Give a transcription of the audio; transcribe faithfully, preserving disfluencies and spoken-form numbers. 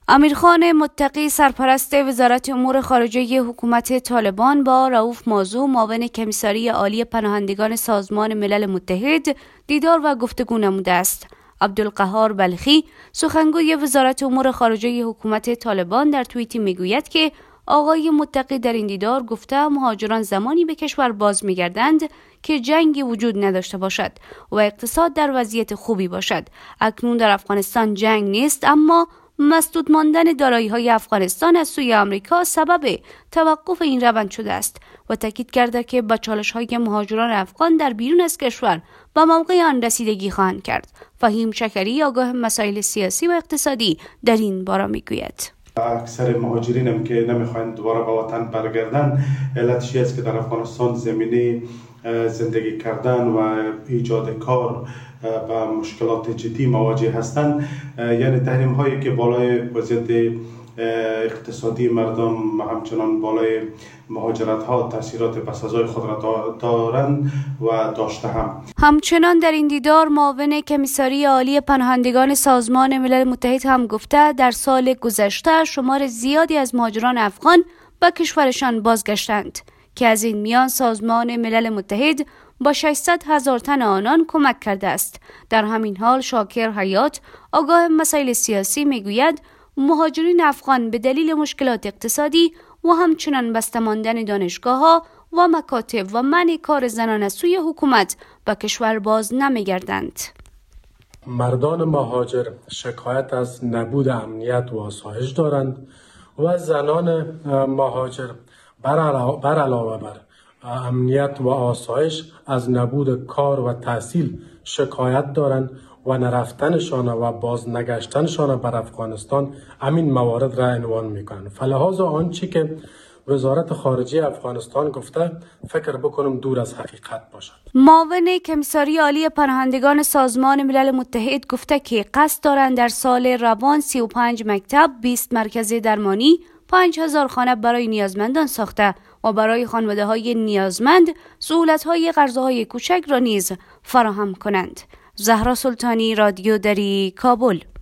امیرخان متقی سرپرست وزارت امور خارجه حکومت طالبان با رؤوف مازو معاون کمیساری عالی پناهندگان سازمان ملل متحد دیدار و گفتگو نموده است. عبدالقهار بلخی سخنگوی وزارت امور خارجه حکومت طالبان در توییتی میگوید که آقای متقی در این دیدار گفته مهاجران زمانی به کشور باز می‌گردند که جنگی وجود نداشته باشد و اقتصاد در وضعیت خوبی باشد. اکنون در افغانستان جنگ نیست، اما مسدود ماندن دارایی‌های افغانستان از سوی آمریکا سبب توقف این روند شده است و تاکید کرده که با چالش‌های مهاجران افغان در بیرون از کشور به موقع آن رسیدگی خواهند کرد. فهیم شکری آگاه مسائل سیاسی و اقتصادی در این باره میگوید. اکثر مهاجرین هم که نمیخواین دوباره به وطن برگردن، علتش است که در افغانستان زمینه زندگی کردن و ایجاد کار با مشکلات جدی مواجه هستند. یعنی تحریم هایی که بالای وضعیت اقتصادی مردم همچنان بالای مهاجرت ها تاثیرات بسزای خود را دارند و داشته هم. همچنان در این دیدار معاون کمیساری عالی پناهندگان سازمان ملل متحد هم گفته در سال گذشته شمار زیادی از مهاجران افغان به کشورشان بازگشتند که از این میان سازمان ملل متحد با ششصد هزار تن آنان کمک کرده است. در همین حال شاکر حیات آگاه مسائل سیاسی میگوید مهاجرین افغان به دلیل مشکلات اقتصادی و همچنان بسته ماندن دانشگاه‌ها و مکاتب و منع کار زنان از سوی حکومت به کشور باز نمی‌گردند. مردان مهاجر شکایت از نبود امنیت و آسایش دارند و زنان مهاجر بر علاوه بر, علاوه بر امنیت و آسایش از نبود کار و تحصیل شکایت دارند و نرفتنشان و باز نگشتنشان بر افغانستان همین موارد را عنوان میکنند. فلحاظ آنچه که وزارت خارجه افغانستان گفته فکر بکنم دور از حقیقت باشد. معاون کمیساری عالی پناهندگان سازمان ملل متحد گفته که قصد دارند در سال روان سی و پنج مکتب، بیست مرکز درمانی، پنج هزار خانه برای نیازمندان ساخته و برای خانواده‌های نیازمند سهولت‌های قرضه‌های کوچک را نیز فراهم کنند. زهرا سلطانی، رادیو دری، کابل.